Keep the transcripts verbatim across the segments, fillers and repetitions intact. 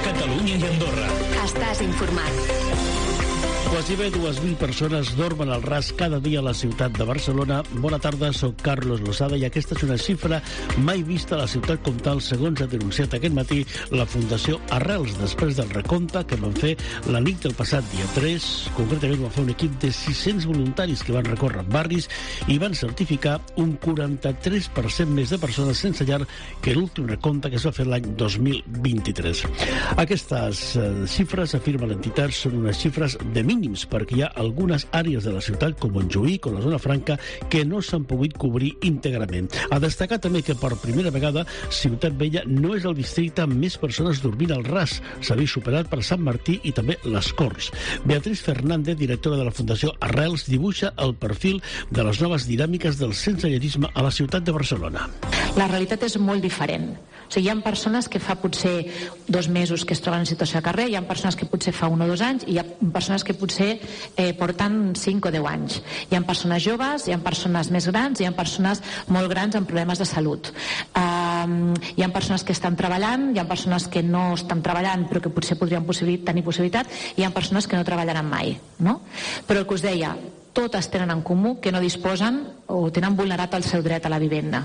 Catalunya i Andorra. Estàs informat. Quasi bé dues mil persones dormen al ras cada dia a la ciutat de Barcelona. Bona tarda, soc Carlos Lozada i aquesta és una xifra mai vista a la ciutat com tal, segons ha denunciat aquest matí la Fundació Arrels, després del recompte que van fer la nit del passat dia tres. Concretament van fer un equip de sis-cents voluntaris que van recórrer barris i van certificar un quaranta-tres per cent més de persones sense llar que l'últim recompte que es va fer l'any dos mil vint-i-tres. Aquestes eh, xifres, afirma l'entitat, són unes xifres de mínim perquè hi ha algunes àrees de la ciutat, com Montjuïc o la zona franca, que no s'han pogut cobrir íntegrament. Ha destacat també que per primera vegada Ciutat Vella no és el districte amb més persones dormint al ras. S'ha vist superat per Sant Martí i també les Corts. Beatriz Fernández, directora de la Fundació Arrels, dibuixa el perfil de les noves dinàmiques del sensellarisme a la ciutat de Barcelona. La realitat és molt diferent. O sigui, hi ha persones que fa potser dos mesos que es troben en situació de carrer, hi ha persones que potser fa un o dos anys i hi ha persones que potser eh, porten cinc o deu anys. Hi ha persones joves, hi ha persones més grans, hi ha persones molt grans amb problemes de salut. Um, hi ha persones que estan treballant, hi ha persones que no estan treballant però que potser podrien possibil- tenir possibilitat, i hi ha persones que no treballaran mai, no? Però el que us deia, totes tenen en comú que no disposen o tenen vulnerat el seu dret a la vivenda.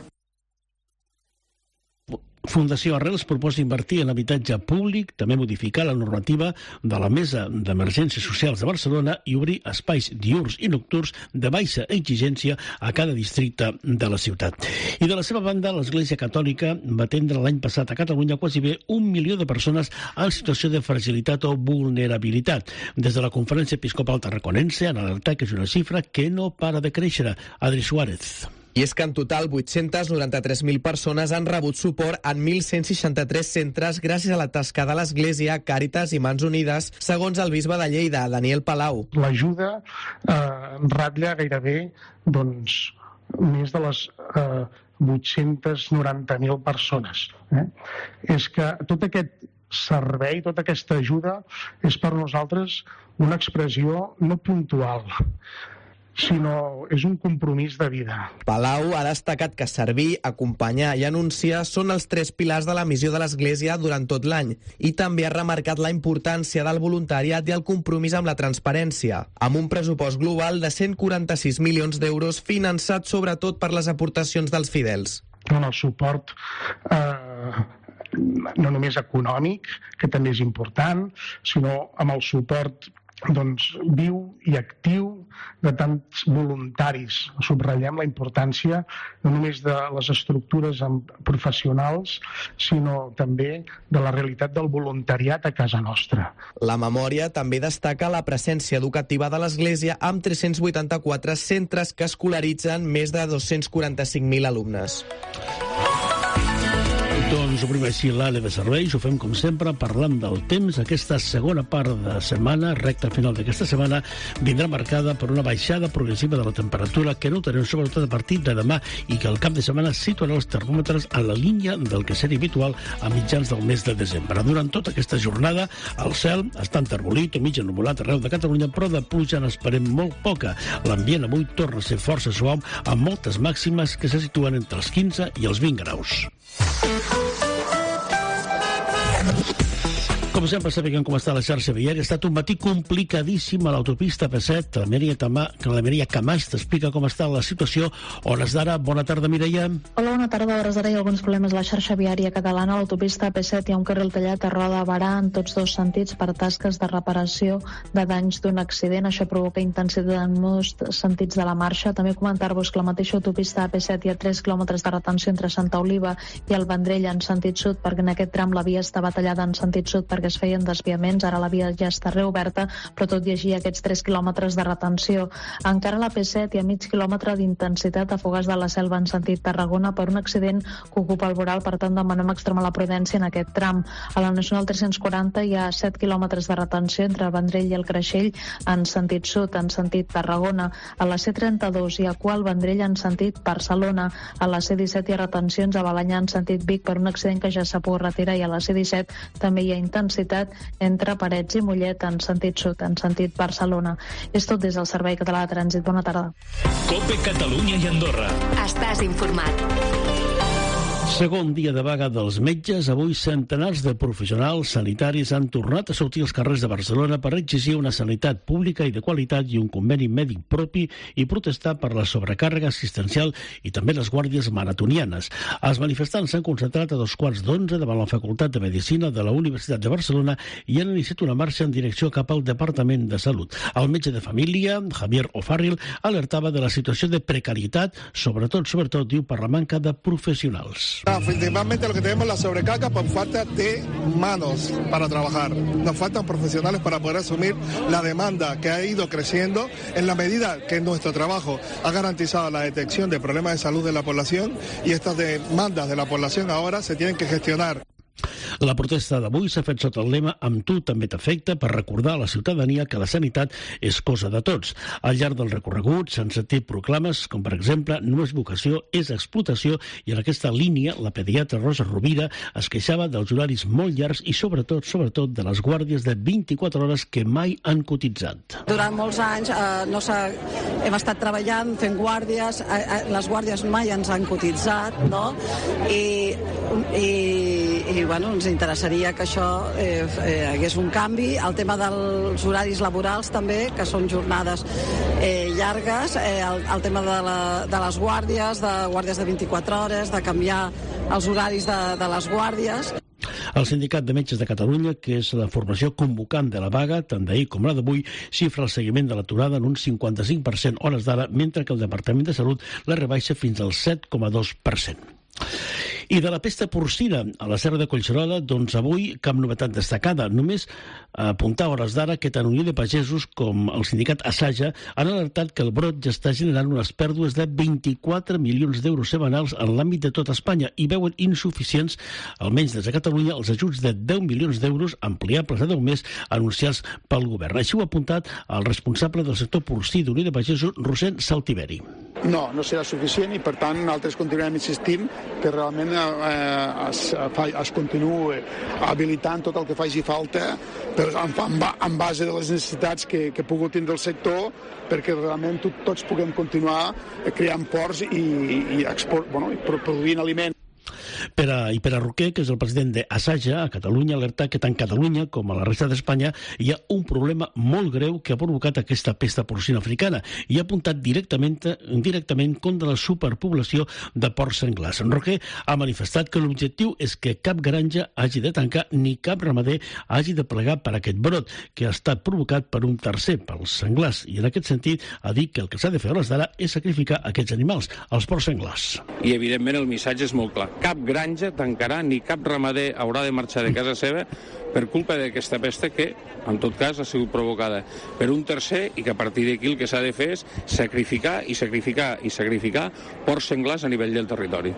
Fundació Arrels proposa invertir en habitatge públic, també modificar la normativa de la Mesa d'Emergències Socials de Barcelona i obrir espais diürns i nocturns de baixa exigència a cada districte de la ciutat. I de la seva banda, l'Església Catòlica va atendre l'any passat a Catalunya quasi bé un milió de persones en situació de fragilitat o vulnerabilitat. Des de la Conferència Episcopal Tarraconense han alertat que és una xifra que no para de créixer. Adri Suárez. I és que en total vuit-cents noranta-tres mil persones han rebut suport en mil cent seixanta-tres centres gràcies a la tasca de l'Església, Càritas i Mans Unides, segons el bisbe de Lleida, Daniel Palau. L'ajuda eh, ratlla gairebé doncs, més de les eh, vuit-cents noranta mil persones. Eh? És que tot aquest servei, tota aquesta ajuda és per nosaltres una expressió no puntual, sinó és un compromís de vida. Palau ha destacat que servir, acompanyar i anunciar són els tres pilars de la missió de l'Església durant tot l'any, i també ha remarcat la importància del voluntariat i el compromís amb la transparència, amb un pressupost global de cent quaranta-sis milions d'euros finançat sobretot per les aportacions dels fidels. El suport eh, no només econòmic, que també és important, sinó amb el suport doncs, viu i actiu de tants voluntaris. Subratllem la importància no només de les estructures professionals, sinó també de la realitat del voluntariat a casa nostra. La memòria també destaca la presència educativa de l'Església amb tres-cents vuitanta-quatre centres que escolaritzen més de dos-cents quaranta-cinc mil alumnes. Doncs obrim així l'àrea de serveis, ho fem com sempre parlant del temps. Aquesta segona part de setmana, recta final d'aquesta setmana, vindrà marcada per una baixada progressiva de la temperatura que notarem sobretot a partir de demà i que al cap de setmana situarà els termòmetres a la línia del que seria habitual a mitjans del mes de desembre. Durant tota aquesta jornada el cel està enterbolit o mig ennuvolat arreu de Catalunya, però de pluja n'esperem molt poca. L'ambient avui torna a ser força suau amb moltes màximes que se situen entre els quinze i els vint graus. Com sempre, sabem com està la xarxa viària. Ha estat un matí complicadíssim a l'autopista P set, la Mireia Tamà, que la Mireia Camàs t'explica com està la situació. Hores d'ara, bona tarda, Mireia. Hola, bona tarda. A hores d'ara hi ha alguns problemes a la xarxa viària catalana. A l'autopista P set hi ha un carril tallat a Roda de Barà en tots dos sentits per tasques de reparació de danys d'un accident. Això provoca intensitat en molts sentits de la marxa. També comentar-vos que la mateixa autopista P set hi ha tres quilòmetres de retenció entre Santa Oliva i el Vendrell en sentit sud, perquè en aquest tram la via estava tallada en sentit sud perquè es feien desviaments. Ara la via ja està reoberta, però tot i així aquests tres quilòmetres de retenció. Encara a la P set hi ha mig quilòmetre d'intensitat a Fogars de la Selva en sentit Tarragona per un accident que ocupa el voral, per tant demanem extremar la prudència en aquest tram. A la Nacional tres-cents quaranta hi ha set quilòmetres de retenció entre el Vendrell i el Creixell en sentit sud, en sentit Tarragona. A la C trenta-dos hi ha cua al Vendrell en sentit Barcelona. A la C disset hi ha retencions a Balanyà en sentit Vic per un accident que ja s'ha pogut retirar, i a la C disset també hi ha intensitat entre Parets i Mollet en sentit sud, en sentit Barcelona. És tot des del Servei Català de Trànsit. Bona tarda. COPE Catalunya i Andorra. Estàs informat. Segon dia de vaga dels metges. Avui centenars de professionals sanitaris han tornat a sortir als carrers de Barcelona per exigir una sanitat pública i de qualitat i un conveni mèdic propi i protestar per la sobrecàrrega assistencial i també les guàrdies maratonianes. Els manifestants s'han concentrat a dos quarts d'onze davant la Facultat de Medicina de la Universitat de Barcelona i han iniciat una marxa en direcció cap al Departament de Salut. El metge de família, Javier O'Farrill, alertava de la situació de precarietat, sobretot, sobretot, diu, per la manca de professionals. Principalmente lo que tenemos es la sobrecarga por falta de manos para trabajar. Nos faltan profesionales para poder asumir la demanda que ha ido creciendo en la medida que nuestro trabajo ha garantizado la detección de problemas de salud de la población y estas demandas de la población ahora se tienen que gestionar. La protesta d'avui s'ha fet sota el lema «Amb tu també t'afecta» per recordar a la ciutadania que la sanitat és cosa de tots. Al llarg del recorregut s'han sentit proclames com, per exemple, no és vocació, és explotació, i en aquesta línia la pediatra Rosa Rovira es queixava dels horaris molt llargs i, sobretot, sobretot, de les guàrdies de vint-i-quatre hores que mai han cotitzat. Durant molts anys eh, no hem estat treballant, fent guàrdies, eh, eh, les guàrdies mai ens han cotitzat, no? I, i, i bueno, ens interessaria que això eh, eh, hagués un canvi. El tema dels horaris laborals també, que són jornades eh, llargues, eh, el, el tema de, la, de les guàrdies, de guàrdies de vint-i-quatre hores, de canviar els horaris de, de les guàrdies. El Sindicat de Metges de Catalunya, que és la formació convocant de la vaga, tant d'ahir com la d'avui, xifra el seguiment de l'aturada en un cinquanta-cinc per cent hores d'ara, mentre que el Departament de Salut la rebaixa fins al set coma dos per cent. I de la pesta porcina a la Serra de Collserola, doncs avui cap novetat destacada. Només apuntar a hores d'ara que tant Unió de Pagesos com el sindicat Asaja han alertat que el brot ja està generant unes pèrdues de vint-i-quatre milions d'euros setmanals en l'àmbit de tot Espanya i veuen insuficients, almenys des de Catalunya, els ajuts de deu milions d'euros ampliables a deu més anunciats pel govern. Així ho ha apuntat el responsable del sector porcí d'Unió de Pagesos, Rosén Saltiveri. No, no serà suficient i, per tant, nosaltres continuem insistint que realment eh, es, es continuï habilitant tot el que faci falta per, en, en base de les necessitats que, que pugui tindre el sector, perquè realment tot, tots puguem continuar creant ports i, i, export, bueno, i produint aliment. Per a, I per a Roquer, que és el president d'Asaja a Catalunya, alerta que tant Catalunya com a la resta d'Espanya hi ha un problema molt greu que ha provocat aquesta pesta porcina africana i ha apuntat directament, directament contra la superpoblació de porcs senglars. Roquer ha manifestat que l'objectiu és que cap granja hagi de tancar ni cap ramader hagi de plegar per aquest brot, que ha estat provocat per un tercer, pels senglars, i en aquest sentit ha dit que el que s'ha de fer a hores d'ara és sacrificar aquests animals, els porcs senglars. I evidentment el missatge és molt clar. Cap granja tancarà ni cap ramader haurà de marxar de casa seva per culpa d'aquesta pesta que, en tot cas, ha sigut provocada per un tercer i que a partir d'aquí el que s'ha de fer és sacrificar i sacrificar i sacrificar porcs senglars a nivell del territori.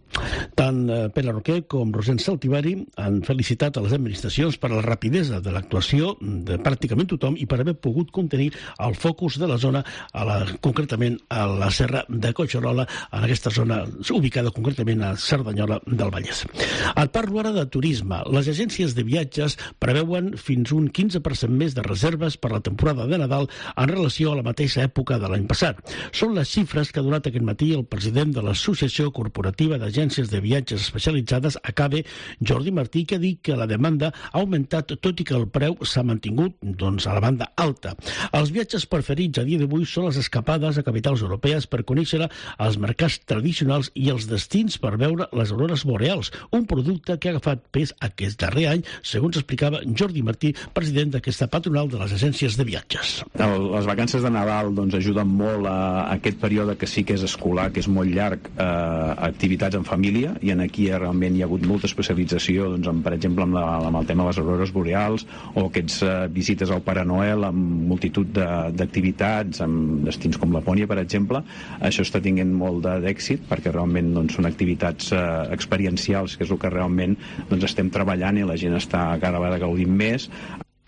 Tant Pere Roquer com Rosén Saltiveri han felicitat a les administracions per la rapidesa de l'actuació de pràcticament tothom i per haver pogut contenir el focus de la zona, a la, concretament a la Serra de Collserola, en aquesta zona ubicada concretament a Cerdanyola del Vallès. Et parlo ara de turisme. Les agències de viatges preveuen fins un quinze per cent més de reserves per la temporada de Nadal en relació a la mateixa època de l'any passat. Són les xifres que ha donat aquest matí el president de l'Associació Corporativa d'Agències de Viatges Especialitzades, ACABE, Jordi Martí, que ha dit que la demanda ha augmentat tot i que el preu s'ha mantingut doncs, a la banda alta. Els viatges preferits a dia d'avui són les escapades a capitals europees per conèixer els mercats tradicionals i els destins per veure les aurores boreals, un producte que ha agafat pes aquest darrer any, segons explicava Jordi Martí, president d'aquesta patronal de les agències de viatges. El, les vacances de Nadal doncs, ajuden molt a, a aquest període que sí que és escolar, que és molt llarg, eh, activitats en família, i en aquí realment hi ha hagut molta especialització, doncs, en, per exemple, amb, la, amb el tema de les aurores boreals o aquests eh, visites al Pare Noel amb multitud d'activitats, amb destins com Lapònia, per exemple. Això està tinguent molt d'èxit perquè realment doncs, són activitats eh, experiencials, que és el que realment doncs, estem treballant i la gent està cada vegada gaudint més.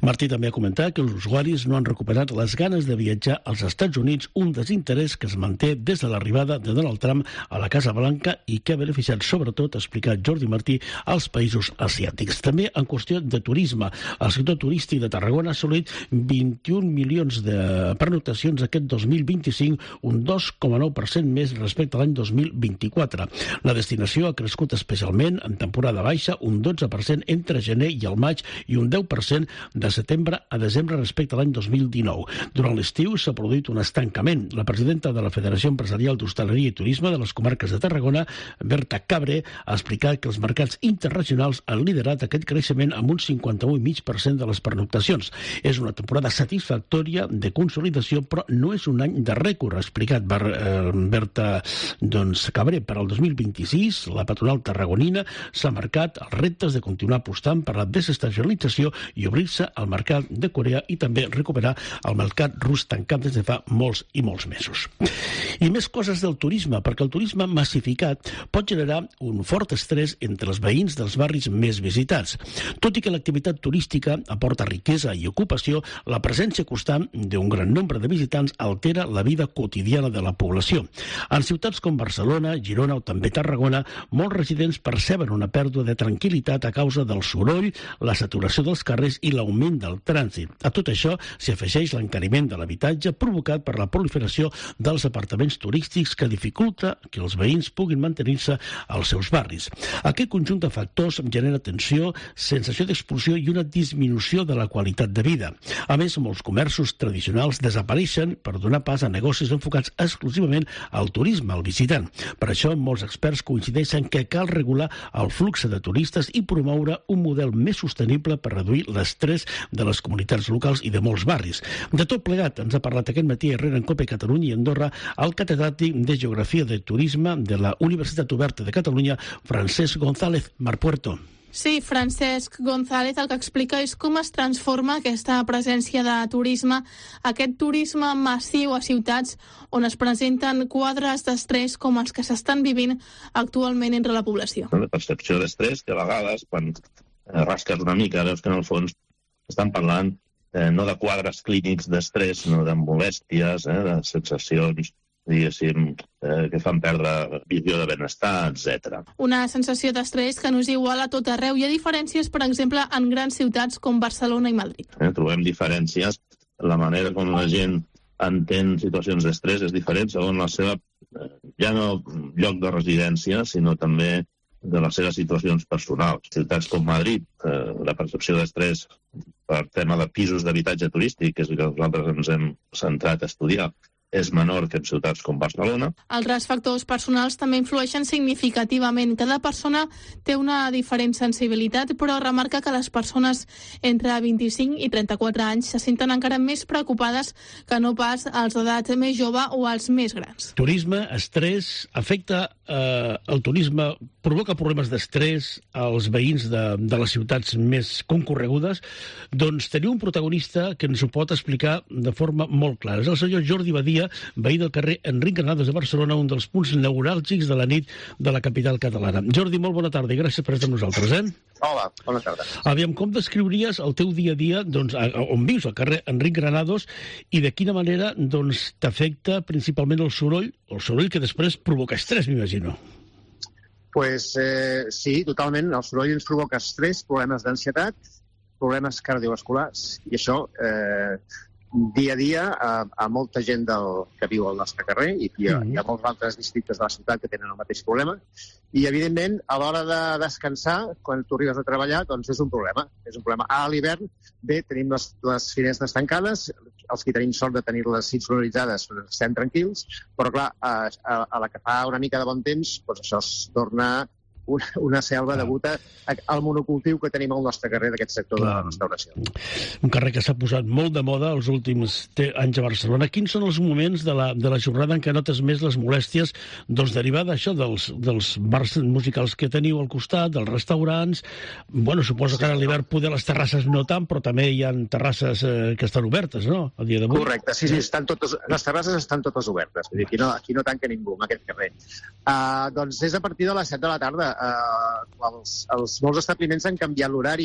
Martí també ha comentat que els usuaris no han recuperat les ganes de viatjar als Estats Units, un desinterès que es manté des de l'arribada de Donald Trump a la Casa Blanca i que ha beneficiat sobretot, ha explicat Jordi Martí, als països asiàtics. També en qüestió de turisme. El sector turístic de Tarragona ha assolit vint-i-un milions de pernoctacions aquest dos mil vint-i-cinc, un dos coma nou per cent més respecte a l'any dos mil vint-i-quatre. La destinació ha crescut especialment en temporada baixa, un dotze per cent entre gener i el maig i un deu per cent de setembre a desembre respecte a l'any dos mil dinou. Durant l'estiu s'ha produït un estancament. La presidenta de la Federació Empresarial d'Hostaleria i Turisme de les comarques de Tarragona, Berta Cabre, ha explicat que els mercats internacionals han liderat aquest creixement amb un cinquanta-un coma cinc per cent de les pernoctacions. És una temporada satisfactòria de consolidació, però no és un any de rècord, ha explicat Berta doncs, Cabré. Per al dos mil vint-i-sis, la patronal tarragonina s'ha marcat els reptes de continuar apostant per la desestacionalització i obrir-se al mercat de Corea i també recuperar el mercat rus tancat des de fa molts i molts mesos. I més coses del turisme, perquè el turisme massificat pot generar un fort estrès entre els veïns dels barris més visitats. Tot i que l'activitat turística aporta riquesa i ocupació, la presència constant d'un gran nombre de visitants altera la vida quotidiana de la població. En ciutats com Barcelona, Girona o també Tarragona, molts residents perceben una pèrdua de tranquil·litat a causa del soroll, la saturació dels carrers i l'augment del trànsit. A tot això s'hi afegeix l'encariment de l'habitatge provocat per la proliferació dels apartaments turístics que dificulta que els veïns puguin mantenir-se als seus barris. Aquest conjunt de factors genera tensió, sensació d'expulsió i una disminució de la qualitat de vida. A més, molts comerços tradicionals desapareixen per donar pas a negocis enfocats exclusivament al turisme, al visitant. Per això, molts experts coincideixen que cal regular el flux de turistes i promoure un model més sostenible per reduir l'estrès de les comunitats locals i de molts barris. De tot plegat, ens ha parlat aquest matí a Herrera en Cope Catalunya i Andorra el catedràtic de Geografia de Turisme de la Universitat Oberta de Catalunya, Francesc González Marpuerto. Sí, Francesc González el que explica és com es transforma aquesta presència de turisme, aquest turisme massiu a ciutats on es presenten quadres d'estrès com els que s'estan vivint actualment entre la població. La percepció d'estrès que a vegades, quan rasques una mica, veus que en el fons estan parlant eh, no de quadres clínics d'estrès, sinó de molèsties, eh, de sensacions diguéssim, eh, que fan perdre visió de benestar, etcètera. Una sensació d'estrès que no és igual a tot arreu. Hi ha diferències, per exemple, en grans ciutats com Barcelona i Madrid. Eh, trobem diferències. La manera com la gent entén situacions d'estrès és diferent segons la seva, eh, ja no lloc de residència, sinó també de les seves situacions personals. Ciutats com Madrid, eh, la percepció d'estrès per tema de pisos d'habitatge turístic, que és el que nosaltres ens hem centrat a estudiar, és menor que en ciutats com Barcelona. Altres factors personals també influeixen significativament. Cada persona té una diferent sensibilitat, però remarca que les persones entre vint-i-cinc i trenta-quatre anys se senten encara més preocupades que no pas als d'edat més jove o als més grans. Turisme, estrès, afecta eh, el turisme, provoca problemes d'estrès als veïns de, de les ciutats més concorregudes. Doncs teniu un protagonista que ens ho pot explicar de forma molt clara. És el senyor Jordi Badia, veí del carrer Enric Granados de Barcelona, un dels punts neuràlgics de la nit de la capital catalana. Jordi, molt bona tarda i gràcies per estar amb nosaltres, eh? Hola, bona tarda. Aviam, com descriuries el teu dia a dia, doncs, a, a, on vius, al carrer Enric Granados, i de quina manera doncs, t'afecta principalment el soroll, el soroll que després provoca estrès, m'imagino? Pues eh, sí, totalment. El soroll ens provoca estrès, problemes d'ansietat, problemes cardiovasculars, i això eh, dia a dia a, a molta gent del, que viu al nostre carrer, i hi ha, hi ha molts altres districtes de la ciutat que tenen el mateix problema, i evidentment a l'hora de descansar, quan tu arribes a treballar, doncs és un problema, és un problema. A l'hivern, bé, tenim les, les finestres tancades, els que tenim sort de tenir-les insonoritzades estem tranquils, però clar, a, a, a la que fa una mica de bon temps, doncs això es torna una, una selva degut al monocultiu que tenim al nostre carrer d'aquest sector Clar. de la restauració. Un carrer que s'ha posat molt de moda els últims anys a Barcelona. Quins són els moments de la, de la jornada en què notes més les molèsties doncs, derivades això dels, dels bars musicals que teniu al costat, dels restaurants? Bueno, suposo que ara a l'hivern poder les terrasses no tant, però també hi ha terrasses eh, que estan obertes, no?, a dia d'avui. Correcte, sí, sí, estan totes, les terrasses estan totes obertes. Vull dir, aquí no, aquí no tanca ningú en aquest carrer. Uh, doncs és a partir de les set de la tarda. Uh, els, els molts establiments han canviat l'horari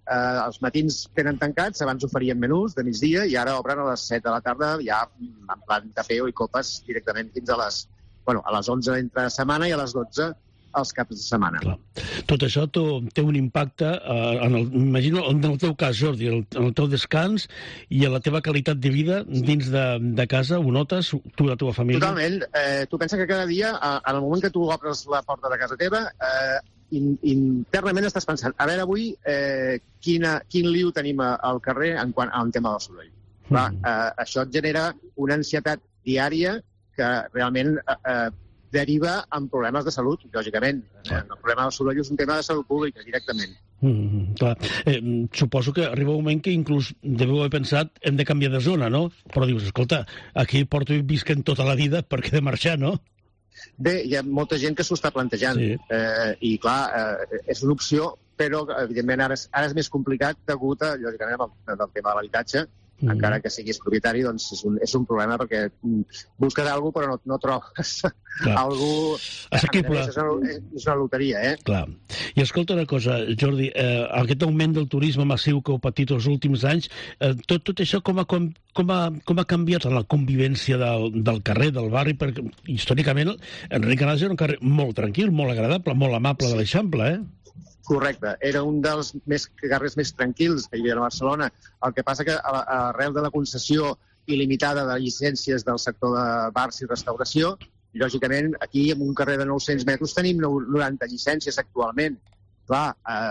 eh, els matins tenen tancats, abans oferien menús de migdia i ara obren a les set de la tarda ja en plan tapeo i copes directament fins a les, bueno, a les onze entre setmana i a les dotze els caps de setmana. Clar. Tot això té un impacte, eh, en el, imagino, en el teu cas, Jordi, en el teu descans i en la teva qualitat de vida dins de, de casa, ho notes, tu i la teva família? Totalment. Eh, tu pensa que cada dia, en el moment que tu obres la porta de casa teva, eh, in, internament estàs pensant, a veure avui eh, quina, quin liu tenim al carrer en quant a un tema del soroll. Mm. Clar, eh, això et genera una ansietat diària que realment eh, eh, deriva en problemes de salut, lògicament. El problema del soroll és un tema de salut pública, directament. Mm, clar. Eh, suposo que arriba un moment que inclús deveu haver pensat hem de canviar de zona, no? Però dius, escolta, aquí porto i visquent tota la vida, per què he de marxar, no? Bé, hi ha molta gent que s'ho està plantejant. Sí. Eh, I, clar, eh, és una opció, però, evidentment, ara és, ara és més complicat degut a, lògicament, al, al tema de l'habitatge. Mm. Encara que siguis propietari, doncs és un, és un problema perquè busques alguna cosa però no, no trobes algú... Assequible. És una, és una loteria, eh? Clar. I escolta una cosa, Jordi, eh, aquest augment del turisme massiu que heu patit els últims anys, eh, tot, tot això com ha, com, com, ha, com ha canviat la convivència del, del carrer, del barri? Perquè històricament Enric Granados era un carrer molt tranquil, molt agradable, molt amable de l'Eixample, eh? Correcte. Era un dels més, carrers més tranquils que hi havia a Barcelona. El que passa que arrel de la concessió il·limitada de llicències del sector de bars i restauració, lògicament, aquí, en un carrer de nou-cents metres, tenim noranta llicències actualment. Clar,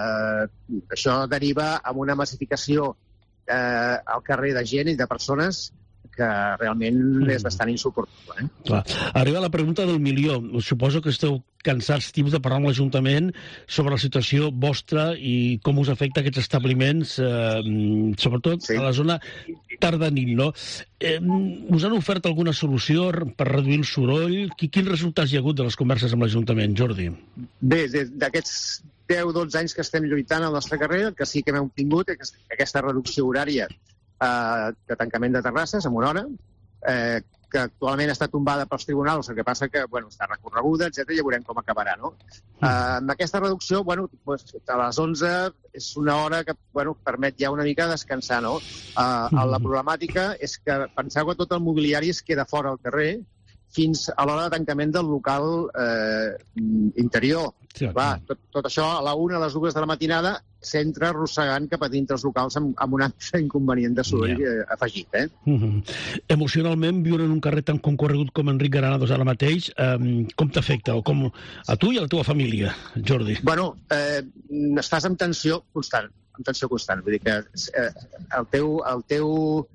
eh, això deriva en una massificació eh, al carrer de gent i de persones que realment mm. és bastant insuportable. Eh? Clar. Arriba la pregunta del milió. Suposo que esteu cansats, tips, de parlar amb l'Ajuntament sobre la situació vostra i com us afecta aquests establiments, eh, sobretot sí. a la zona tardanil, no? Eh, us han ofert alguna solució per reduir el soroll? Quins resultats hi ha hagut de les converses amb l'Ajuntament, Jordi? Bé, d'aquests deu dotze anys que estem lluitant al nostre carrer, el que sí que hem obtingut és aquesta reducció horària eh, de tancament de terrasses en una hora, eh, que actualment està tombada pels tribunals, el que passa que bueno, està recorreguda, etcètera, i ja veurem com acabarà, no? Eh, amb aquesta reducció, bueno, pues, a les onze és una hora que bueno, permet ja una mica descansar, no? Eh, la problemàtica és que penseu que tot el mobiliari es queda fora al carrer fins a l'hora de tancament del local eh, interior. Sí, va, tot, tot això a la una, a les dues de la matinada s'entra arrossegant cap a dintre els locals amb, amb un altre inconvenient de soroll yeah. eh, afegit. Eh? Mm-hmm. Emocionalment, viure en un carrer tan concorregut com Enric Granados ara mateix, eh, com t'afecta? O com a tu i a la teva família, Jordi? Bueno, eh, estàs en tensió constant, en tensió constant. Vull dir que eh, el teu... El teu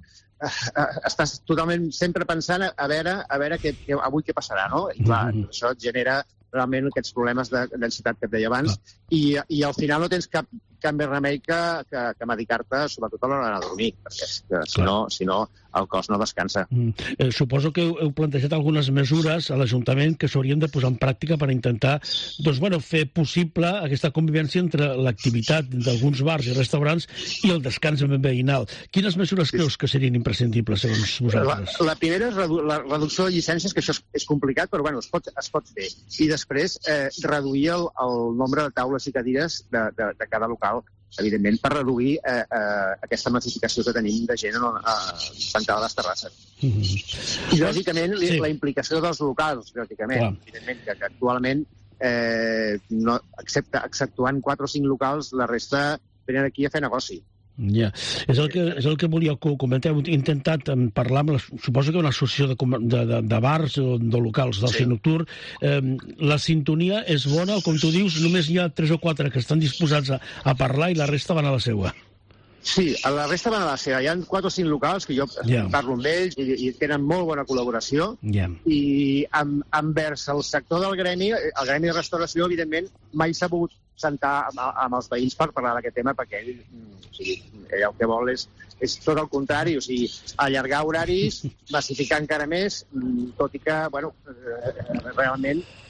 estàs totalment sempre pensant a veure, a veure què, què, avui què passarà, no? I clar, mm-hmm. això et genera realment aquests problemes d'ansietat que et deia abans ah. i, i al final no tens cap, cap més remei que, que, que medicar-te, sobretot a l'hora de dormir, perquè que, si, no, si no el cos no descansa. Mm. Eh, suposo que heu, heu plantejat algunes mesures a l'Ajuntament que s'haurien de posar en pràctica per intentar doncs, bueno, fer possible aquesta convivència entre l'activitat d'alguns bars i restaurants i el descans veïnal. Quines mesures sí. creus que serien imprescindibles, segons vosaltres? La, la primera és redu la reducció de llicències, que això és, és complicat, però bueno, es pot, es pot fer. I després eh, reduir el, el nombre de taules i cadires de, de, de cada local, evidentment, per reduir eh, eh, aquesta massificació que tenim de gent eh, tancada a les terrasses. Mm-hmm. I, lògicament, sí. la implicació dels locals, lògicament, Clar. evidentment, que, que actualment, eh, no, excepte, exceptuant quatre o cinc locals, la resta venen aquí a fer negoci. Ja, és el que, és el que volia comentar. Heu intentat parlar amb la, suposo que una associació de, de, de, de bars o de locals d'oci sí. nocturn. Eh, la sintonia és bona o, com tu dius, només hi ha tres o quatre que estan disposats a, a parlar i la resta van a la seva? Sí, a la resta van a la seva. Hi ha quatre o cinc locals que jo yeah. parlo amb ells i, i tenen molt bona col·laboració yeah. i amb, envers el sector del gremi, el gremi de restauració, evidentment, mai s'ha pogut sentar amb, amb els veïns per parlar d'aquest tema perquè ell, o sigui, ell el que vol és, és tot el contrari, o sigui, allargar horaris, massificar encara més, tot i que, bueno, realment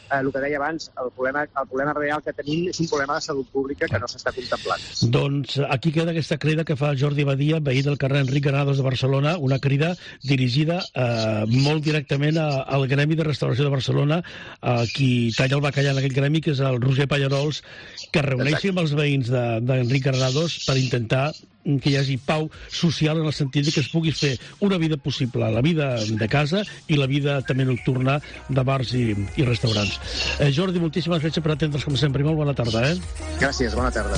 eh, el que deia abans, el problema, el problema real que tenim és un problema de salut pública que no s'està contemplant. Doncs aquí queda aquesta crida que fa Jordi Badia, veí del carrer Enric Granados de Barcelona, una crida dirigida eh, molt directament a, al Gremi de Restauració de Barcelona, a qui talla el bacallà en aquest gremi, que és el Roger Pallarols, que reuneixi amb els veïns d'Enric de, Granados per intentar que hi hagi pau social en el sentit que es pugui fer una vida possible, la vida de casa i la vida també nocturna de bars i, i restaurants. Eh, Jordi, moltíssimes gràcies per atendre's com sempre i molt bona tarda. Eh? Gràcies, bona tarda.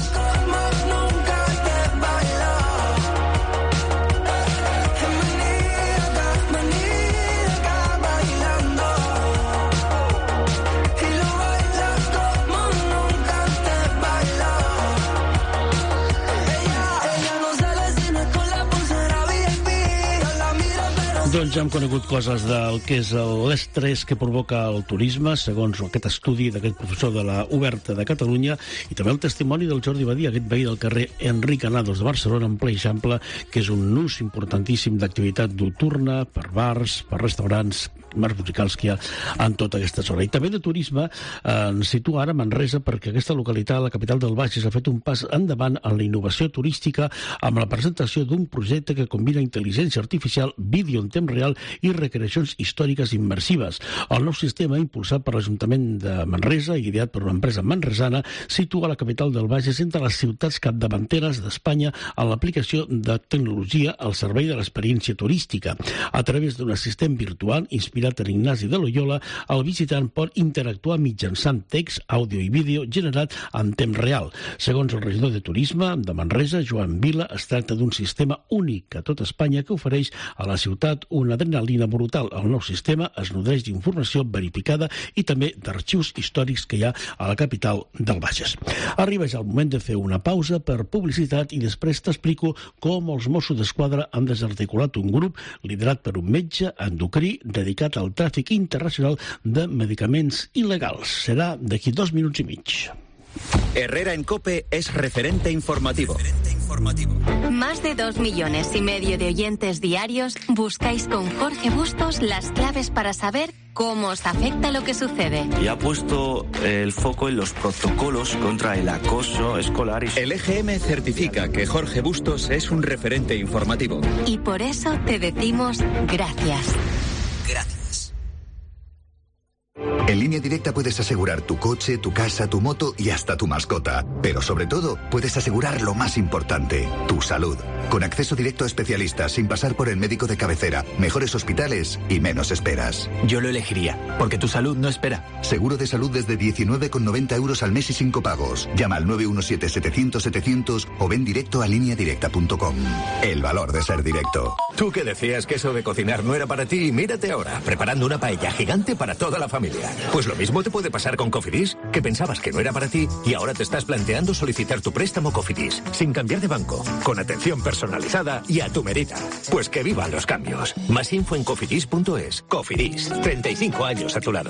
Doncs ja hem conegut coses del que és l'estrès que provoca el turisme, segons aquest estudi d'aquest professor de la Oberta de Catalunya, i també el testimoni del Jordi Badia, aquest veí del carrer Enric Granados de Barcelona, en ple Eixample, que és un nus importantíssim d'activitat nocturna per bars, per restaurants, bars musicals que hi ha en tota aquesta zona. I també de turisme eh, ens situa ara Manresa, perquè aquesta localitat, la capital del Bages, ha fet un pas endavant en la innovació turística amb la presentació d'un projecte que combina intel·ligència artificial, vídeo en temps real i recreacions històriques immersives. El nou sistema, impulsat per l'Ajuntament de Manresa i ideat per una empresa manresana, situa la capital del Bages entre les ciutats capdavanteres d'Espanya en l'aplicació de tecnologia al servei de l'experiència turística. A través d'un assistent virtual inspirat en Ignasi de Loyola, el visitant pot interactuar mitjançant text, àudio i vídeo generat en temps real. Segons el regidor de Turisme de Manresa, Joan Vila, es tracta d'un sistema únic a tot Espanya que ofereix a la ciutat una adrenalina brutal. El nou sistema es nodreix d'informació verificada i també d'arxius històrics que hi ha a la capital del Bages. Arriba ja el moment de fer una pausa per publicitat i després t'explico com els Mossos d'Esquadra han desarticulat un grup liderat per un metge endocrí dedicat al tràfic internacional de medicaments il·legals. Serà d'aquí dos minuts i mig. Herrera en COPE es referente informativo. Más de dos millones y medio de oyentes diarios buscáis con Jorge Bustos las claves para saber cómo os afecta lo que sucede. Y ha puesto el foco en los protocolos contra el acoso escolar. Y... El E G M certifica que Jorge Bustos es un referente informativo. Y por eso te decimos gracias. Gracias. En Línea Directa puedes asegurar tu coche, tu casa, tu moto y hasta tu mascota. Pero sobre todo, puedes asegurar lo más importante, tu salud. Con acceso directo a especialistas, sin pasar por el médico de cabecera, mejores hospitales y menos esperas. Yo lo elegiría, porque tu salud no espera. Seguro de salud desde diecinueve con noventa euros al mes y sin copagos. Llama al nueve uno siete, setecientos, setecientos o ven directo a línea directa punto com. El valor de ser directo. Tú que decías que eso de cocinar no era para ti, mírate ahora, preparando una paella gigante para toda la familia. Pues lo mismo te puede pasar con Cofidis, que pensabas que no era para ti y ahora te estás planteando solicitar tu préstamo Cofidis, sin cambiar de banco, con atención personalizada y a tu medida. Pues que vivan los cambios. Más info en cofidis punto es. Cofidis, treinta y cinco años a tu lado.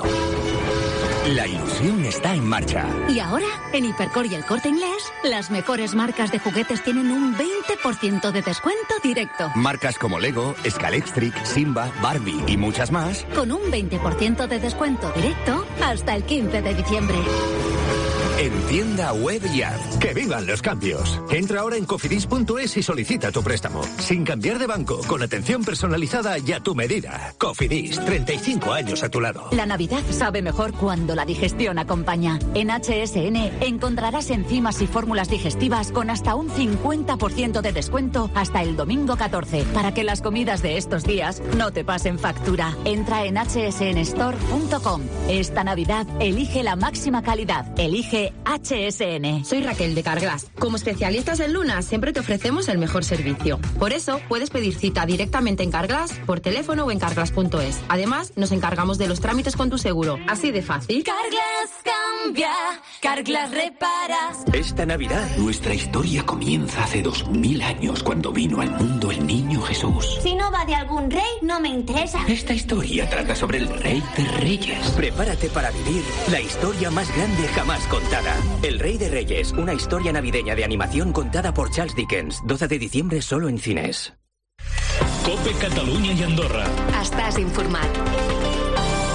La ilusión está en marcha. Y ahora, en Hipercor y El Corte Inglés, las mejores marcas de juguetes tienen un veinte por ciento de descuento directo. Marcas como Lego, Scalextric, Simba, Barbie y muchas más. Con un veinte por ciento de descuento directo hasta el quince de diciembre. En tienda web y app. ¡Que vivan los cambios! Entra ahora en cofidis punto es y solicita tu préstamo. Sin cambiar de banco, con atención personalizada y a tu medida. Cofidis, treinta y cinco años a tu lado. La Navidad sabe mejor cuando la digestión acompaña. En H S N encontrarás enzimas y fórmulas digestivas con hasta un cincuenta por ciento de descuento hasta el domingo catorce, para que las comidas de estos días no te pasen factura. Entra en h s n store punto com. Esta Navidad elige la máxima calidad. Elige H S N. Soy Raquel de Carglass. Como especialistas en Luna siempre te ofrecemos el mejor servicio. Por eso puedes pedir cita directamente en Carglass, por teléfono o en carglass punto es. Además, nos encargamos de los trámites con tu seguro. Así de fácil. Carglass cambia, Carglass reparas. Esta Navidad, nuestra historia comienza hace dos mil años, cuando vino al mundo el niño Jesús. Si no va de algún rey, no me interesa. Esta historia trata sobre el rey de reyes. Prepárate para vivir la historia más grande jamás contada. El Rey de Reyes, una historia navideña de animación contada por Charles Dickens. doce de diciembre solo en cines. COPE Catalunya i Andorra. Estàs informat.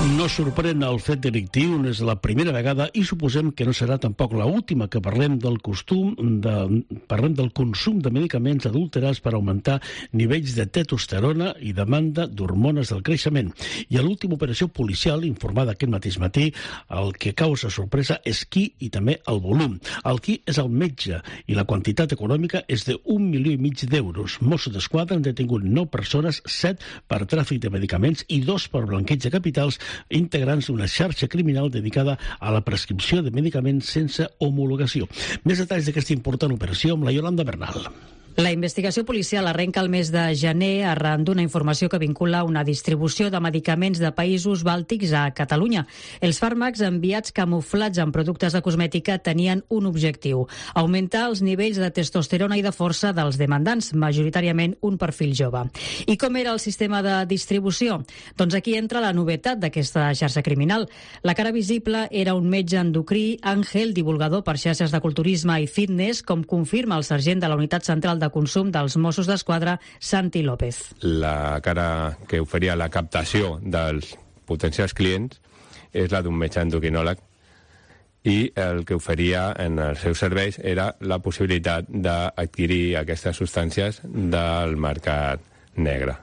No sorprèn el fet delictiu, no és la primera vegada i suposem que no serà tampoc l'última que parlem del costum de, parlem del consum de medicaments adulterats per augmentar nivells de testosterona i demanda d'hormones del creixement. I a l'última operació policial informada aquest mateix matí, el que causa sorpresa és qui i també el volum. El qui és el metge i la quantitat econòmica és de un milió i mig d'euros. Mossos d'Esquadra han detingut nou persones, set per tràfic de medicaments i dos per blanqueig de capitals, integrants d'una xarxa criminal dedicada a la prescripció de medicaments sense homologació. Més detalls d'aquesta important operació amb la Yolanda Bernal. La investigació policial arrenca el mes de gener arran d'una informació que vincula una distribució de medicaments de països bàltics a Catalunya. Els fàrmacs enviats camuflats en productes de cosmètica tenien un objectiu: augmentar els nivells de testosterona i de força dels demandants, majoritàriament un perfil jove. I com era el sistema de distribució? Doncs aquí entra la novetat d'aquesta xarxa criminal. La cara visible era un metge endocrí, Àngel, divulgador per xarxes de culturisme i fitness, com confirma el sergent de la Unitat Central de Consum dels Mossos d'Esquadra, Santi López. La cara que oferia la captació dels potencials clients és la d'un metge endocrinòleg i el que oferia en els seus serveis era la possibilitat d'adquirir aquestes substàncies del mercat negre.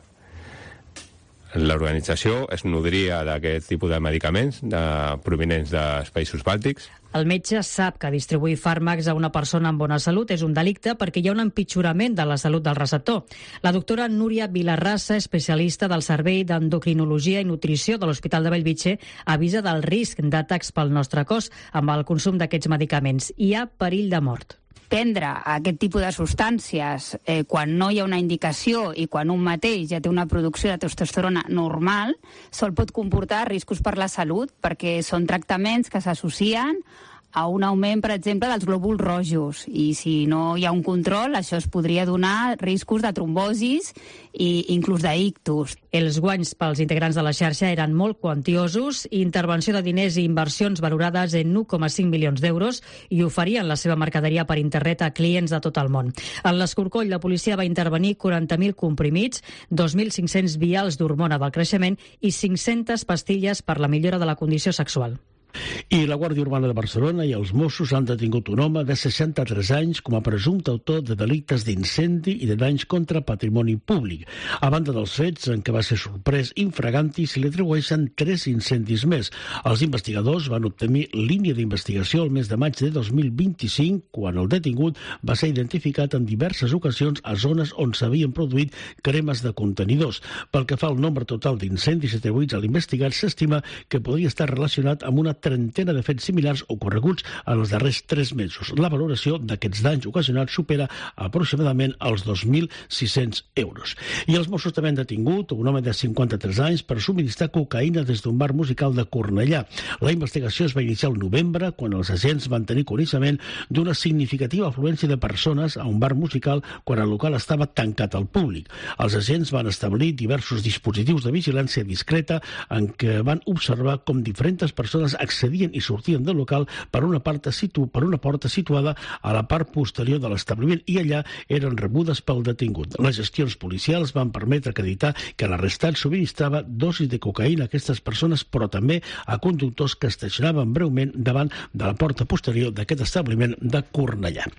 L'organització es nodria d'aquest tipus de medicaments de, provinents dels països bàltics. El metge sap que distribuir fàrmacs a una persona amb bona salut és un delicte perquè hi ha un empitjorament de la salut del receptor. La doctora Núria Vilarrassa, especialista del Servei d'Endocrinologia i Nutrició de l'Hospital de Bellvitge, avisa del risc d'atacs pel nostre cos amb el consum d'aquests medicaments. Hi ha perill de mort. Prendre aquest tipus de substàncies eh, quan no hi ha una indicació i quan un mateix ja té una producció de testosterona normal, sol pot comportar riscos per la salut, perquè són tractaments que s'associen a un augment, per exemple, dels glòbuls rojos. I si no hi ha un control, això es podria donar riscos de trombosis i inclús d'ictus. Els guanys pels integrants de la xarxa eren molt quantiosos, intervenció de diners i inversions valorades en un coma cinc milions d'euros i oferien la seva mercaderia per internet a clients de tot el món. En l'escorcoll, la policia va intervenir quaranta mil comprimits, dos mil cinc-cents vials d'hormona del creixement i cinc-centes pastilles per la millora de la condició sexual. I la Guàrdia Urbana de Barcelona i els Mossos han detingut un home de seixanta-tres anys com a presumpte autor de delictes d'incendi i de danys contra patrimoni públic. A banda dels fets en què va ser sorprès infraganti, se li atribueixen tres incendis més. Els investigadors van obtenir línia d'investigació el mes de maig de dos mil vint-i-cinc, quan el detingut va ser identificat en diverses ocasions a zones on s'havien produït cremes de contenidors. Pel que fa al nombre total d'incendis atribuïts a l'investigat, s'estima que podria estar relacionat amb una trentena de fets similars ocorreguts en els darrers tres mesos. La valoració d'aquests danys ocasionats supera aproximadament els dos mil sis-cents euros. I els Mossos també han detingut un home de cinquanta-tres anys per subministrar cocaïna des d'un bar musical de Cornellà. La investigació es va iniciar al novembre, quan els agents van tenir coneixement d'una significativa afluència de persones a un bar musical quan el local estava tancat al públic. Els agents van establir diversos dispositius de vigilància discreta en què van observar com diferents persones accedien i sortien del local per una, part situ, per una porta situada a la part posterior de l'establiment i allà eren rebudes pel detingut. Les gestions policials van permetre acreditar que l'arrestat subministrava dosis de cocaïna a aquestes persones, però també a conductors que estacionaven breument davant de la porta posterior d'aquest establiment de Cornellà.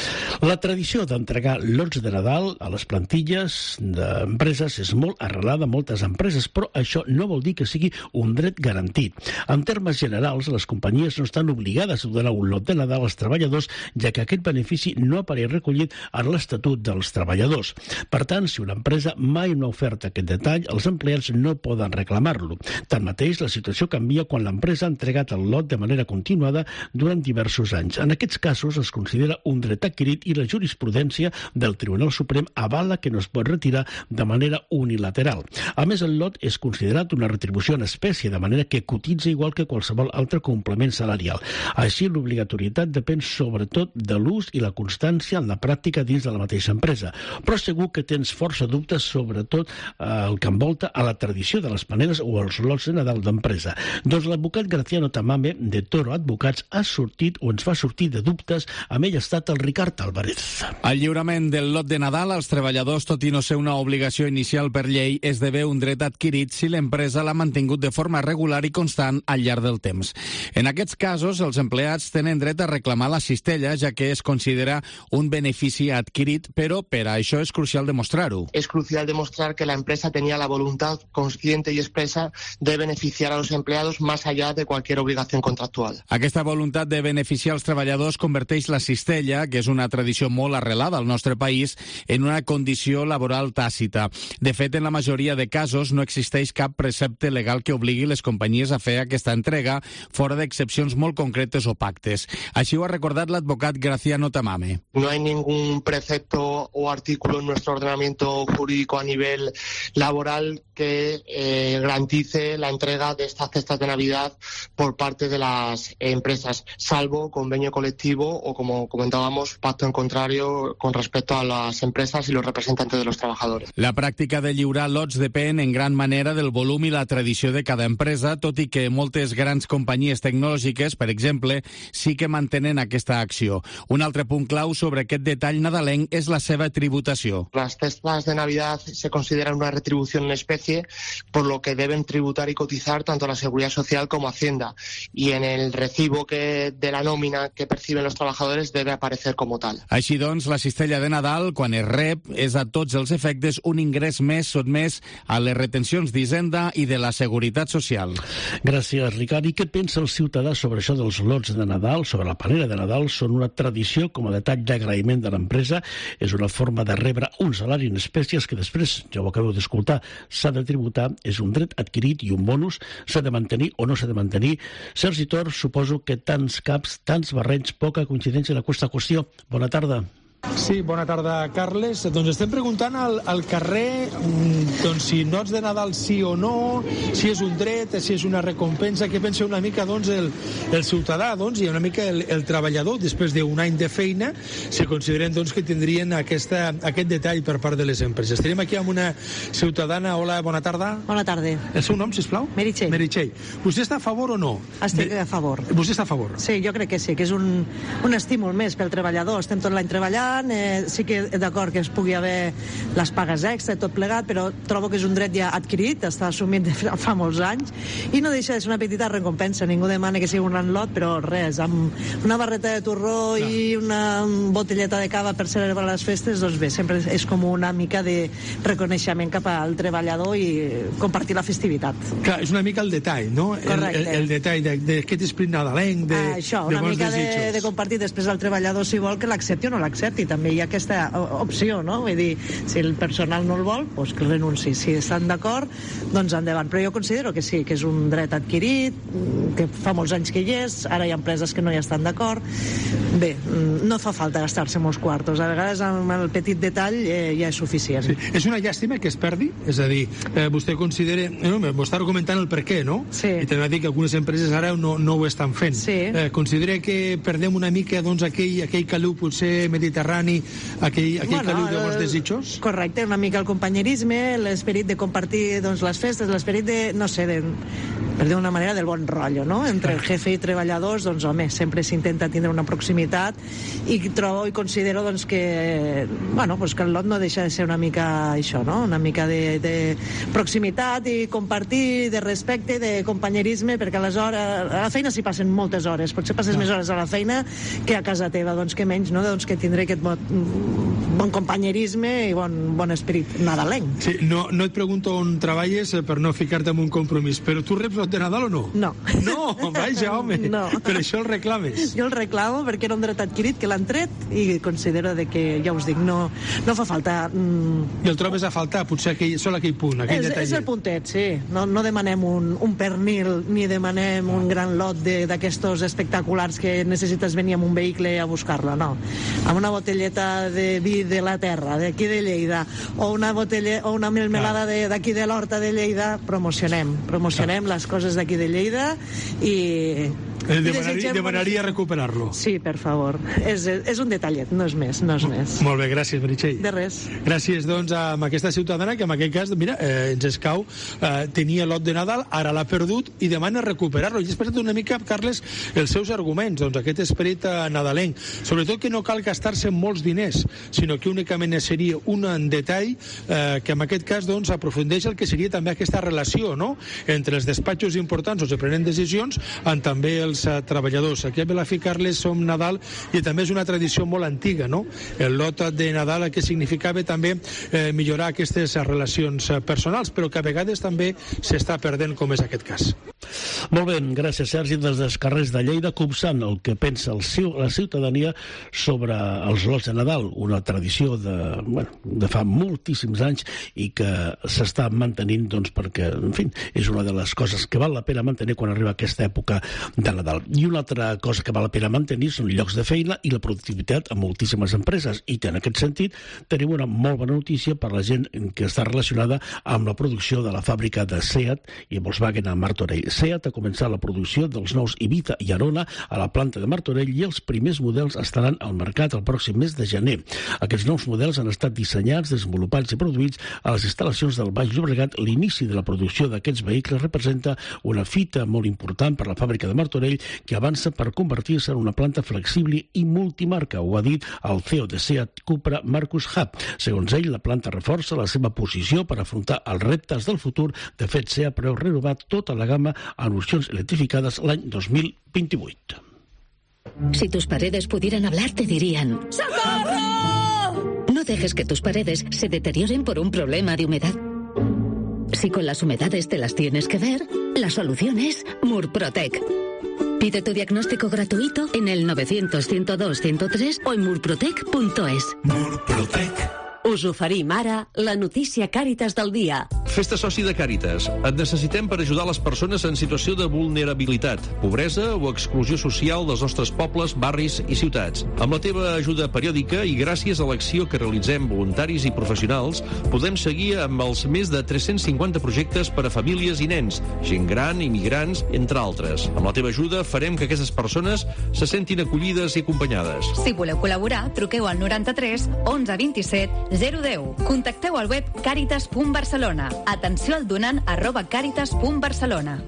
La tradició d'entregar lots de Nadal a les plantilles d'empreses és molt arrelada a moltes empreses, però això no vol dir que sigui un dret garantit. En termes generals, les companyies no estan obligades a donar un lot de Nadal als treballadors, ja que aquest benefici no apareix recollit en l'Estatut dels Treballadors. Per tant, si una empresa mai no ha ofert aquest detall, els empleats no poden reclamar-lo. Tanmateix, la situació canvia quan l'empresa ha entregat el lot de manera continuada durant diversos anys. En aquests casos es considera un dret adquirit i la jurisprudència del Tribunal Suprem avala que no es pot retirar de manera unilateral. A més, el lot és considerat una retribució en espècie, de manera que cotitza igual que qualsevol qualsevol altre complement salarial. Així, l'obligatorietat depèn sobretot de l'ús i la constància en la pràctica dins de la mateixa empresa. Però segur que tens força dubtes, sobretot eh, el que envolta a la tradició de les paneres o els lots de Nadal d'empresa. Doncs l'advocat Graciano Tamame, de Toro Advocats, ha sortit o ens fa sortir de dubtes. Amb ell ha estat el Ricard Álvarez. El lliurament del lot de Nadal als treballadors, tot i no ser una obligació inicial per llei, esdevé un dret adquirit si l'empresa l'ha mantingut de forma regular i constant al llarg del temps. En aquests casos, els empleats tenen dret a reclamar la cistella, ja que es considera un benefici adquirit, però per a això és crucial demostrar-ho. Es crucial demostrar que la empresa tenía la voluntad consciente y expresa de beneficiar a los empleados más allá de cualquier obligación contractual. Aquesta voluntat de beneficiar els treballadors converteix la cistella, que és una tradició molt arrelada al nostre país, en una condició laboral tàcita. De fet, en la majoria de casos no existeix cap precepte legal que obligui les companyies a fer aquesta entrega, fora d'excepcions molt concretes o pactes. Així ho ha recordat l'advocat Graciano Tamame. No hay ningún precepto o artículo en nuestro ordenamiento jurídico a nivel laboral que eh, garantice la entrega de estas cestas de Navidad por parte de las empresas, salvo convenio colectivo o, como comentábamos, pacto en contrario con respecto a las empresas y los representantes de los trabajadores. La pràctica de lliurar lots depèn en gran manera del volum i la tradició de cada empresa, tot i que moltes grans companyies tecnològiques, per exemple, sí que mantenen aquesta acció. Un altre punt clau sobre aquest detall nadalenc és la seva tributació. Las cestas de Navidad se consideran una retribución en especie, por lo que deben tributar y cotizar tanto la Seguridad Social como Hacienda, y en el recibo que de la nómina que perciben los trabajadores debe aparecer como tal. Així doncs, la cistella de Nadal, quan es rep, és a tots els efectes un ingrés més sotmès a les retencions d'Hisenda i de la Seguretat Social. Gràcies, Ricard. I què pensa el ciutadà sobre això dels lots de Nadal, sobre la panera de Nadal? Són una tradició com a detall d'agraïment de l'empresa. És una forma de rebre un salari en espècies que després, ja ho acabeu d'escoltar, s'ha de tributar. És un dret adquirit i un bonus. S'ha de mantenir o no s'ha de mantenir. Sergi Tor, suposo que tants caps, tants barrets, poca coincidència en aquesta qüestió. Bona tarda. Sí, bona tarda, Carles. Doncs estem preguntant al, al carrer doncs, si nots de Nadal sí o no, si és un dret, si és una recompensa, què pensa una mica doncs, el, el ciutadà doncs, i una mica el, el treballador, després d'un any de feina, se consideren doncs, que tindrien aquesta, aquest detall per part de les empreses. Estarem aquí amb una ciutadana. Hola, bona tarda. Bona tarda. El seu nom, sisplau? Meritxell. Meritxell. Vostè està a favor o no? Estic de... a favor. Vostè està a favor? Sí, jo crec que sí, que és un, un estímul més pel treballador. Estem tot l'any treballant. Eh, sí que d'acord que es pugui haver les pagues extra i tot plegat, però trobo que és un dret ja adquirit, està assumit de fa molts anys, i no deixa de ser una petita recompensa. Ningú demana que sigui un gran lot, però res, amb una barreta de torró no. i una botelleta de cava per celebrar les festes, doncs bé, sempre és com una mica de reconeixement cap al treballador i compartir la festivitat. Clar, és una mica el detall, no? Correcte. El, el, el detall d'aquest esprit nadalenc, de, ah, això, de una bons mica desitjos. De, de compartir després al treballador si vol que l'accepti o no l'accepti. També hi ha aquesta opció, no? Vull dir, si el personal no el vol, doncs que renunci. Si estan d'acord, doncs endavant. Però jo considero que sí, que és un dret adquirit, que fa molts anys que hi és, ara hi ha empreses que no hi estan d'acord. Bé, no fa falta gastar-se molts quartos. A vegades amb el petit detall eh, ja és suficient. Sí. És una llàstima que es perdi? És a dir, eh, vostè considera... Eh, no, m'ho està argumentant el per què, no? Sí. I també va dir que algunes empreses ara no, no ho estan fent. Sí. Eh, considera que perdem una mica doncs, aquell, aquell caliu potser mediterrani, aquell, aquell bueno, caliu de bons desitjos? Correcte, una mica el companyerisme, l'esperit de compartir doncs, les festes, l'esperit de, no sé, de, per dir una manera, del bon rotllo, no? Entre el jefe i treballadors, doncs, home, sempre s'intenta tindre una proximitat i trobo i considero doncs, que, bueno, doncs, que el lot no deixa de ser una mica això, no? Una mica de, de proximitat i compartir, de respecte, de companyerisme, perquè a les hores, a la feina s'hi passen moltes hores, potser passes no. més hores a la feina que a casa teva, doncs que menys, no? Doncs que tindré aquest bon, bon companyerisme i bon, bon esperit nadalenc. Sí, no, no et pregunto on treballes per no ficar-te en un compromís, però tu reps lot de Nadal o no? No. No, vaja, home, no. Per això el reclames. Jo el reclamo perquè era un dret adquirit que l'han tret i considero de que, ja us dic, no, no fa falta... Mm... I el trobes a faltar, potser aquell, sol aquell punt, aquell és, detallet. És el puntet, sí. No, no demanem un, un pernil ni demanem un gran lot d'aquestos espectaculars que necessites venir amb un vehicle a buscar-la, no. Amb una botelleta de vi de la terra, d'aquí de Lleida, o una, botella, o una melmelada d'aquí de, de l'Horta de Lleida, promocionem, promocionem les coses coses d'aquí de Lleida i... Eh, demanaria, demanaria recuperar-lo. Sí, per favor. És, és un detallet, no és més, no és més. Molt bé, gràcies, Meritxell. De res. Gràcies, doncs, a aquesta ciutadana que en aquest cas, mira, eh, ens escau, eh, tenia lot de Nadal, ara l'ha perdut i demana recuperar-lo. I he expressat una mica, Carles, els seus arguments, doncs aquest esperit eh, nadalenc. Sobretot que no cal gastar-se molts diners, sinó que únicament seria un detall eh, que en aquest cas, doncs, aprofundeix el que seria també aquesta relació, no?, entre els despatxos importants on se prenen decisions amb també els eh, treballadors. Aquí a Belafí, Carles, som Nadal i també és una tradició molt antiga, no?, el lot de Nadal que significava també eh, millorar aquestes relacions eh, personals, però que a vegades també s'està perdent, com és aquest cas. Molt bé, gràcies, Sergi. Des dels carrers de Lleida, copsant el que pensa el, la ciutadania sobre els lots de Nadal, una tradició de, bueno, de fa moltíssims anys i que s'està mantenint, doncs, perquè, en fi, és una de les coses que val la pena mantenir quan arriba aquesta època de Nadal. I una altra cosa que val la pena mantenir són llocs de feina i la productivitat a moltíssimes empreses. I en aquest sentit tenim una molt bona notícia per la gent que està relacionada amb la producció de la fàbrica de SEAT i Volkswagen a Martorell. SEAT ha començat la producció dels nous Ibiza i Arona a la planta de Martorell i els primers models estaran al mercat el pròxim mes de gener. Aquests nous models han estat dissenyats, desenvolupats i produïts a les instal·lacions del Baix Llobregat. L'inici de la producció d'aquests vehicles representa una fita molt important per la fàbrica de Martorell, que avança per convertir-se en una planta flexible i multimarca. Ho ha dit el C E O de SEAT Cupra, Marcus Hub. Segons ell, la planta reforça la seva posició per afrontar els reptes del futur. De fet, SEAT preveu renovar tota la gamma en opcions electrificades l'any dos mil vint-i-vuit. Si tus paredes pudieran hablar, te dirían: ¡Socorro! No dejes que tus paredes se deterioren por un problema de humedad. Si con las humedades te las tienes que ver, la solución es Murprotec. Pide tu diagnóstico gratuito en el novecientos, ciento dos, ciento tres o en murprotec punto es. Murprotec. Us oferim ara la notícia Càritas del dia. Fes-te soci de Càritas. Et necessitem per ajudar les persones en situació de vulnerabilitat, pobresa o exclusió social dels nostres pobles, barris i ciutats. Amb la teva ajuda periòdica i gràcies a l'acció que realitzem voluntaris i professionals, podem seguir amb els més de tres-cents cinquanta projectes per a famílies i nens, gent gran, immigrants, entre altres. Amb la teva ajuda farem que aquestes persones se sentin acollides i acompanyades. Si voleu col·laborar, truqueu al noranta-tres onze vint-i-set zero deu. Contacteu al web càritas punt barcelona. Atenció al donant arroba càritas punt barcelona.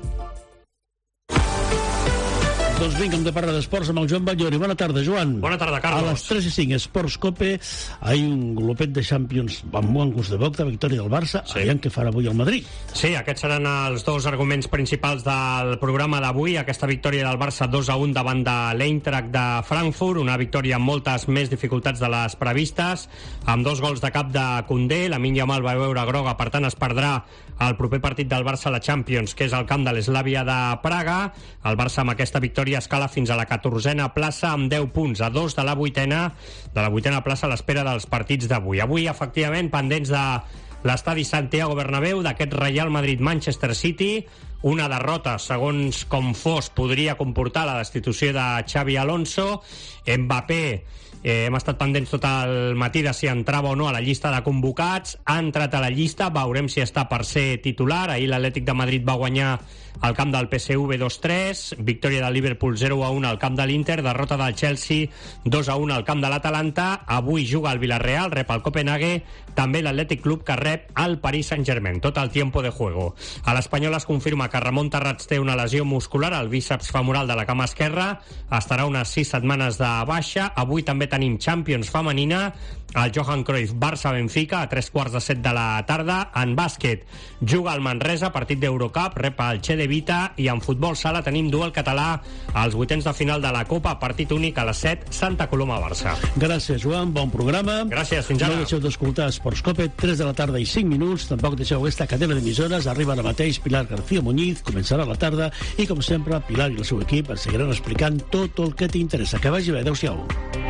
Doncs vinga, hem de parlar d'esports amb el Joan Batllori. Bona tarda, Joan. Bona tarda, Carlos. A les tres i cinc, Esports Cope, hay un glopet de Champions amb bon gust de boc, de victòria del Barça, sí. Aviam què farà avui el Madrid. Sí, aquests seran els dos arguments principals del programa d'avui, aquesta victòria del Barça dos a un davant de l'Eintracht de Frankfurt, una victòria amb moltes més dificultats de les previstes, amb dos gols de cap de Koundé, Lamine Yamal va veure groga, per tant es perdrà el proper partit del Barça a la Champions, que és el camp de l'Slavia de Praga. El Barça amb aquesta victòria escala fins a la catorzena plaça amb deu punts, a dos de la vuitena, de la vuitena plaça a l'espera dels partits d'avui. Avui, efectivament, pendents de l'estadi Santiago Bernabéu, d'aquest Real Madrid-Manchester City, una derrota, segons com fos, podria comportar la destitució de Xavi Alonso. Mbappé, eh, hem estat pendents tot el matí de si entrava o no a la llista de convocats, ha entrat a la llista, veurem si està per ser titular. Ahir l'Atlètic de Madrid va guanyar al camp del P S V dos tres, victòria del Liverpool zero a un al camp de l'Inter, derrota del Chelsea dos a un al camp de l'Atalanta. Avui juga el Villarreal, rep el Copenhague, també l'Atlètic Club que rep el Paris Saint-Germain, tot el tiempo de juego. A l'Espanyol es confirma que Ramon Terrats té una lesió muscular al bíceps femoral de la cama esquerra, estarà unes sis setmanes de baixa. Avui també tenim Champions femenina, el Johan Cruyff Barça-Benfica a tres quarts de set de la tarda. En bàsquet juga el Manresa, partit d'Eurocup, rep el Che de Vita, i en futbol sala tenim duel català als vuitens de final de la Copa, partit únic a les set, Santa Coloma-Barça. Gràcies, Joan, bon programa. Gràcies, fins ara. No deixeu d'escoltar Esports Cope, tres de la tarda i cinc minuts, tampoc deixeu aquesta cadena d'emissores, arriba ara mateix Pilar García Muñiz, començarà la tarda, i com sempre, Pilar i el seu equip ens seguiran explicant tot el que t'interessa. Que vagi bé, adeu-siau.